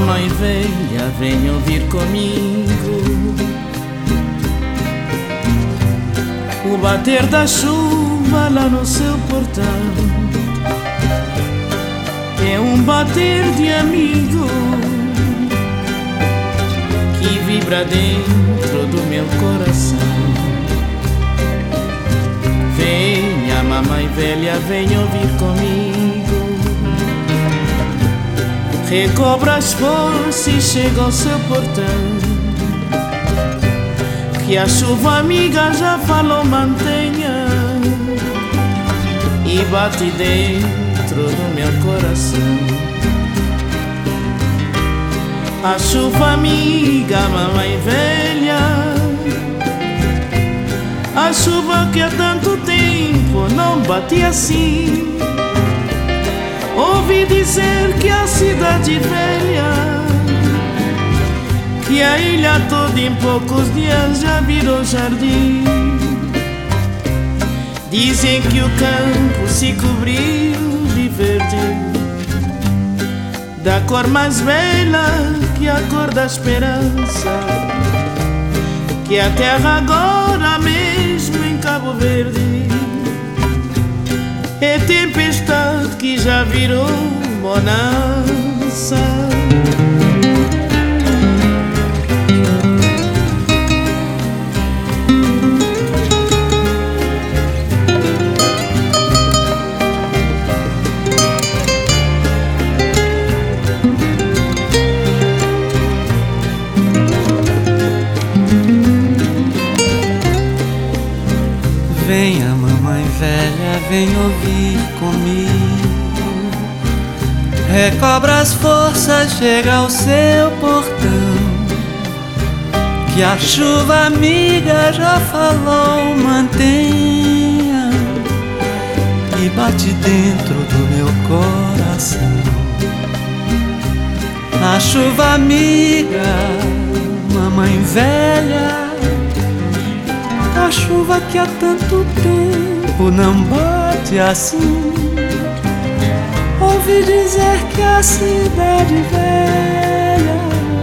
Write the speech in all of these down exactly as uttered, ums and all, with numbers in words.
mamãe velha, vem ouvir comigo o bater da chuva lá no seu portão. É um bater de amigo que vibra dentro do meu coração. Venha, mamãe velha, vem ouvir comigo. Recobra as forças e chega ao seu portão, que a chuva amiga já falou, mantenha, e bate dentro do meu coração. A chuva amiga, mamãe velha, a chuva que há tanto tempo não bate assim. Ouvi dizer que a cidade velha, que a ilha toda em poucos dias já virou jardim. Dizem que o campo se cobriu de verde, da cor mais bela que a cor da esperança, que a terra agora mesmo em Cabo Verde é tempestade que já virou bonança. Venha, mamãe velha, vem ouvir comigo. Recobra as forças, chega ao seu portão, que a chuva amiga já falou, mantenha, e bate dentro do meu coração. A chuva amiga, mamãe velha, a chuva que há tanto tempo não bate assim. Ouvi dizer que a cidade velha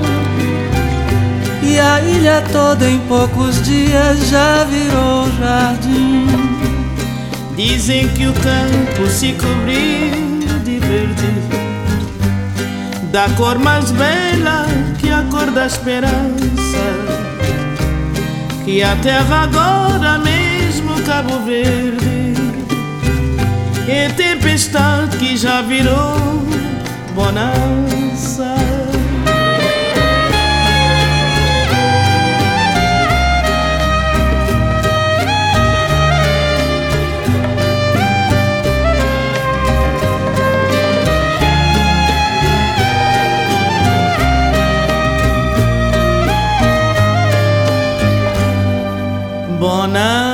e a ilha toda em poucos dias já virou jardim. Dizem que o campo se cobriu de verde, da cor mais bela que a cor da esperança, que a terra agora mesmo Cabo Verde é tempestade que já virou bonança. Bonança.